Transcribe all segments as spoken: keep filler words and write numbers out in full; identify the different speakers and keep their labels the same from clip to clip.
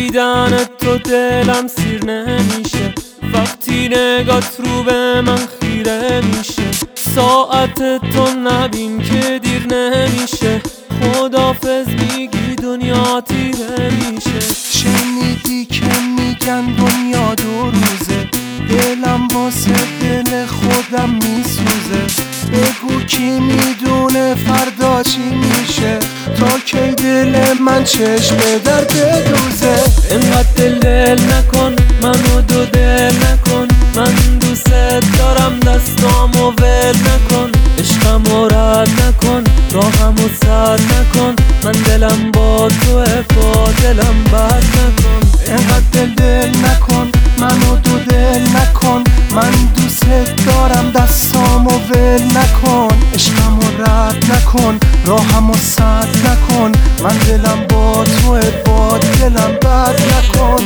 Speaker 1: دیدن تو دلم سیر نمیشه، وقتی نگات رو به من خیره میشه. ساعت تو نبین که دیر نمیشه، خدافظ میگی دنیا تیره میشه.
Speaker 2: شنیدی که میگن دنیا دو روزه، دلم واسه دل خودم میسوزه. بگو کی میدونه فردا چی میشه، تا کی دل من چشم درد دوزه.
Speaker 1: اینقدر دل دل نکن، منو دو دل نکن، من دوست دارم دستامو ول نکن. عشقمو رد نکن، راهمو سد نکن، من دلم با توه، با دلم بد نکن.
Speaker 2: اینقدر دل دل نکن، منو دو دل نکن، من دوست دارم دستامو ول نکن. عشقمو رد نکن، راهمو سد نکن، من دلم با توه، با دلم بد نکن.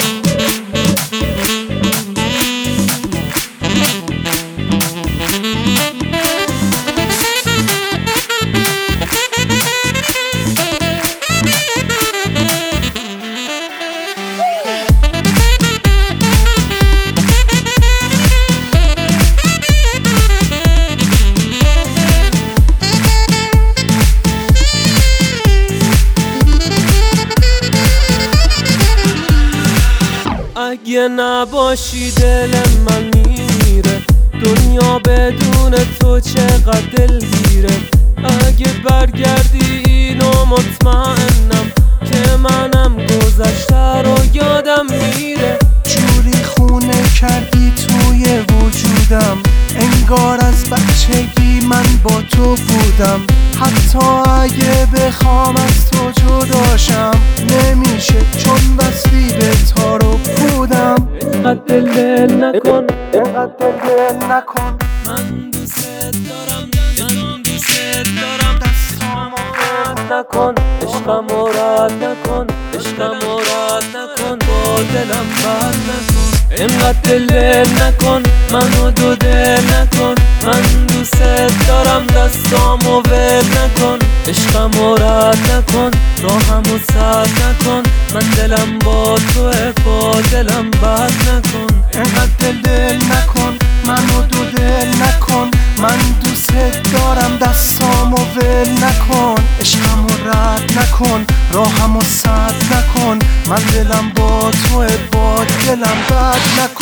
Speaker 1: اگه نباشی دل من میمیره، دنیا بدون تو چقدر دلگیره. اگه برگردی اینو مطمئنم که منم گذشته رو یادم میره.
Speaker 2: جوری خونه کردی توی وجودم، انگار از بچگی من با تو بودم. حتی اگه بخوام از تو جداشم نمیشه، چون وصلی به تارو بودم.
Speaker 1: اینقدر دل دل نکن،
Speaker 2: اینقدر دل دل نکن،
Speaker 1: من دوست دارم، من دوست دارم دستامو رد نکن. عشقمو رد نکن، عشقمو رد نکن، با دلم بد نکن. اینقدر دل دل نکن، منو دو دل نکن، من دوست دارم دستامو ول نکن. عشقمو رد نکن، راهمو سد نکن، من دلم با توه، با دلم بد نکن.
Speaker 2: اینقدر دل دل نکن، منو دو دل نکن، من دوست دارم دستامو ول نکن. عشقمو رد نکن، راهمو سد نکن، من دلم با توه، با دلم بد نکن.